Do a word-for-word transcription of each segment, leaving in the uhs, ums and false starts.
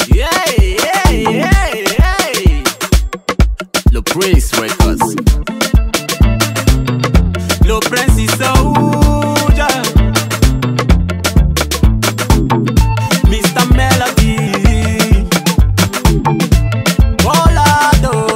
Yeah, yeah, yeah, yeah. Le Prince Records. Le Prince is soldier. Mister Melody. Bolado.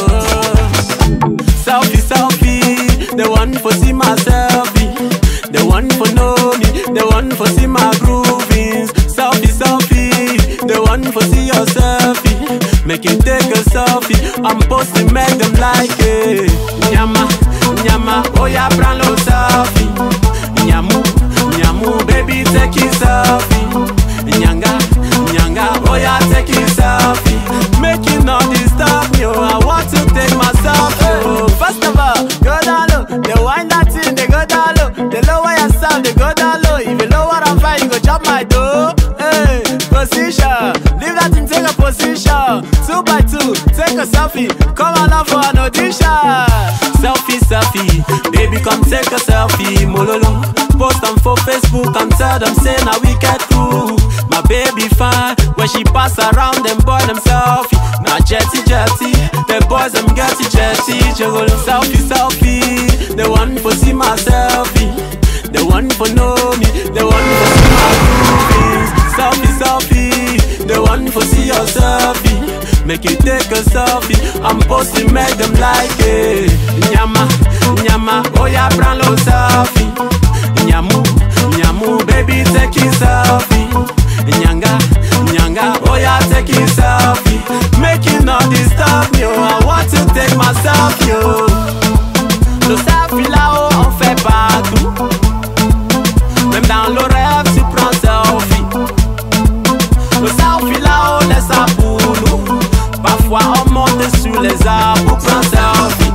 Selfie, selfie. The one for see my selfie. The one for know me. The one for see my groovings. Selfie, selfie. The one for see your selfie. Make you take a selfie. I'm supposed to make them like it. Nyama, nyama, oh yeah, brand low selfie. Nyamu, nyamu, baby, take a selfie. Nyanga, nyanga, oh yeah, take a selfie. Make you not disturb me, oh, I want to take my selfie. Oh, first of all, go down low. They wind that thing, they go down low. They lower yourself, they go down low. If you lower and fire, you go chop my dough. Hey, position, leave that thing, take a position. Two by two, take a selfie. Come on for an audition. Selfie, selfie, baby, come take a selfie. Mololo, post them for Facebook and tell them say now we get through. My baby fine, when she pass around them boy them selfie. Now jetty jetty, the boys them getty jetty. Jogolo, selfie, selfie, the one for see my selfie. The one for know me, the one for see my movies. Selfie, selfie, the one for see your selfie. Make you take a selfie, I'm supposed to make them like it. Nyama, nyama, oh yeah, brand low selfie. Nyamu, nyamu, baby, take a selfie. Nyanga, nyanga, oh yeah, take a selfie. Make you not disturb me, oh, I want to take my selfie, oh. Le selfie là-haut, on fait partout. Même dans le rêve, tu prends selfie. Le selfie là-haut, laisse ça pour nous. Parfois on monte sur les arbres pour prendre selfie.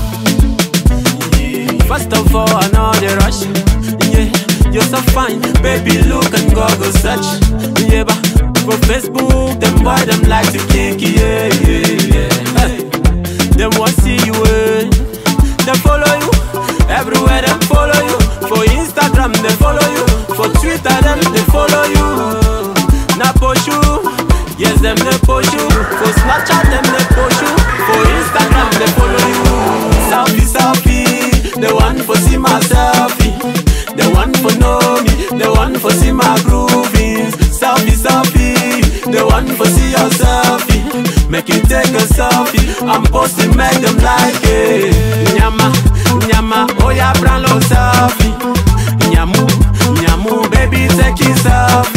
Yeah. First of all, I know the rush. Yeah, you're so fine, baby. Look and go go search. Yeah, but for Facebook, them boy them like to kick. Yeah, yeah, yeah. Hey. Them want see you. Eh. They follow you everywhere. Them follow you. For Instagram, they follow you. For Twitter, them they follow you. Na push you. Yes, them they push you. For Snapchat, them they push you. For Instagram, they follow you. Selfie, selfie, the one for see my selfie. The one for know me, the one for see my groovies. Selfie, selfie, the one for see your selfie. Make you take a selfie, I'm supposed to make them like it. Nyama, nyama, oh yeah, brand low selfie. Nyamu, nyamu, baby, take a selfie.